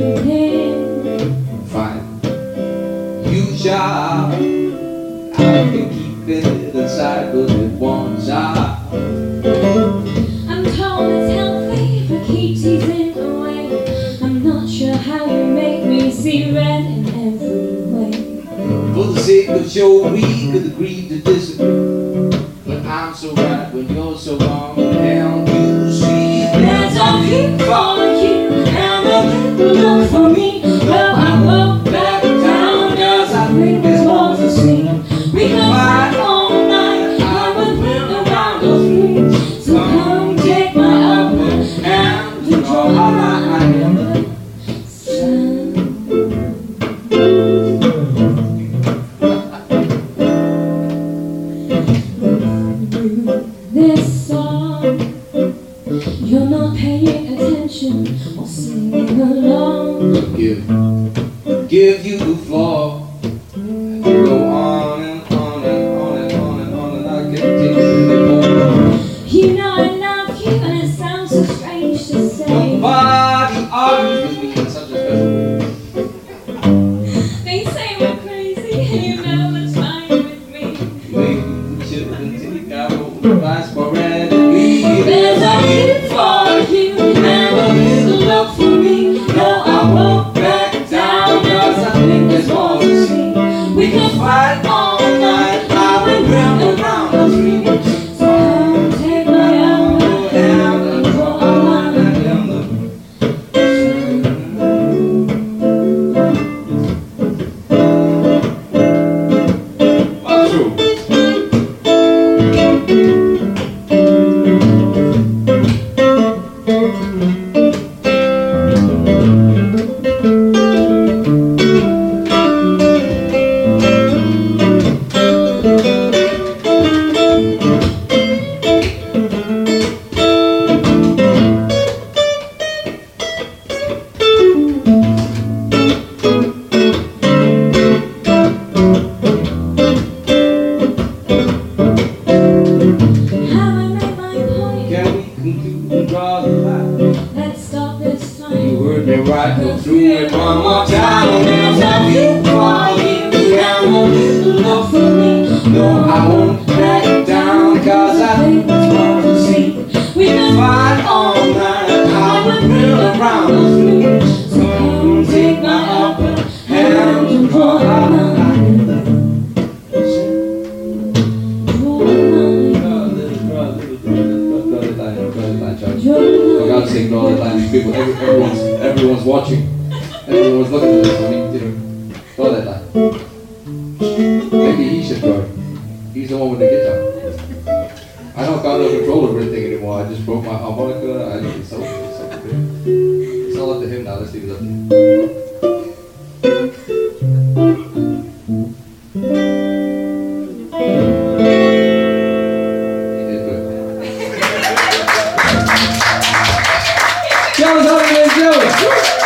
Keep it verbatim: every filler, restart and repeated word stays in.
Fine. You shall. I've been keeping it inside, but it won't stop. I'm told it's healthy, but keep teasing away. I'm not sure how you make me see red in every way. For the sake of show, we could agree to disagree. But I'm so right when you're so wrong. And you see, there's a view for you and a little look for me. Well, I won't back down, cause I think there's more to see. We can fight all night, I would win around the three. So come take my upper hand to draw a line in the sand. This song, you're not paying attention or singing along. give, give you the floor. Go on and on and on and on and on, and I can't take it anymore. You know I love you, and it sounds so strange to say. Nobody argues with me in such a special way. They say we're crazy, and you know that's fine with me. Maybe we should have been taking our own advice for granted. There's a view for you and a little love for me. No, I won't back down, cause I think there's more to see. We can fight all night, I will bring around the tree. So come take my upper hand and draw a line in the Not true. Draw the line. let's stop this time. You heard me right, go through it one more time. There's a view for you and a little love for me. No, I won't back down, cause I think there's more to see. We can Fight all night, I would build around the three. So come take my upper hand and draw a line in the For God's sake, draw that line. These people, every, everyone's, everyone's watching. Everyone's looking at this. I mean, you know, draw that line. Maybe he should draw it. He's the one with the guitar. I don't got no control over anything anymore. I just broke my harmonica. I it's so, it's so good. It's all up to him now. Let's leave it up to him. He did good. That was all I'm gonna do.